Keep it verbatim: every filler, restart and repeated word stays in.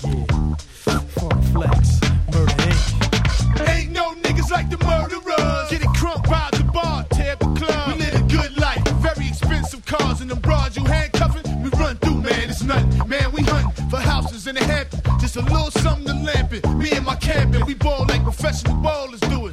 Yeah. Funk Flex, Murder Incorporated. Ain't no niggas like the murderers. Get it crunk, ride the bar, tear the club. We live a good life, very expensive cars and them broads you handcuffing. We run through, man, it's nothing. Man, we hunting for houses in the Hamptons. Just a little something to lamp it. Me and my camping, we ball like professional ballers do it.